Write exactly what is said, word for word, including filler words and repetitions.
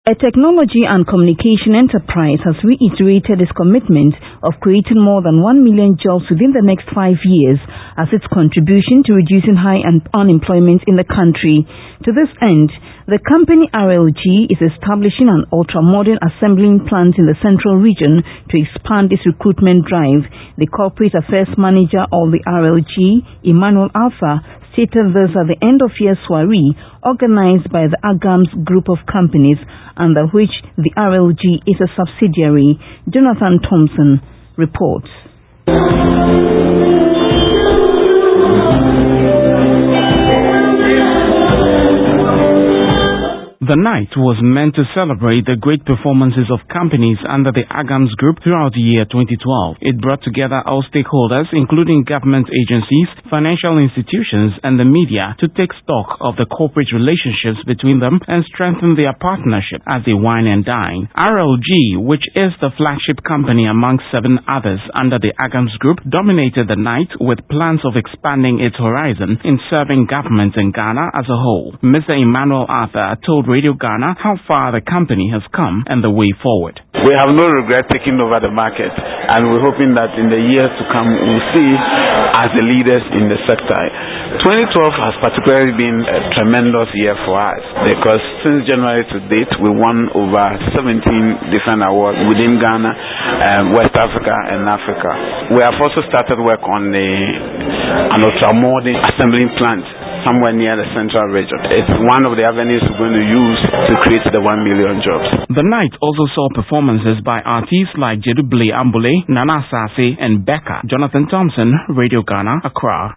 A technology and communication enterprise has reiterated its commitment of creating more than one million jobs within the next five years as its contribution to reducing high un- unemployment in the country. To this end, the company R L G is establishing an ultra-modern assembling plant in the central region to expand its recruitment drive. The corporate affairs manager of the R L G, Emmanuel Arthur, stated this at the end of year soiree organized by the Agams group of companies, under which the R L G is a subsidiary. Jonathan Thompson reports. The night was meant to celebrate the great performances of companies under the Agams Group throughout the year twenty twelve. It brought together all stakeholders, including government agencies, financial institutions, and the media, to take stock of the corporate relationships between them and strengthen their partnership as they wine and dine. R L G, which is the flagship company among seven others under the Agams Group, dominated the night with plans of expanding its horizon in serving governments in Ghana as a whole. Mister Emmanuel Arthur told Radio Ghana how far the company has come and the way forward. We have no regret taking over the market, and we're hoping that in the years to come we'll see as the leaders in the sector. twenty twelve has particularly been a tremendous year for us because since January to date we won over seventeen different awards within Ghana, um, West Africa and Africa. We have also started work on the, an ultra-modern assembling plant somewhere near the central region. It's one of the avenues we're going to use to create the one million jobs. The night also saw performances by artists like Jedubli Ambule, Nana Sase, and Becca. Jonathan Thompson, Radio Ghana, Accra.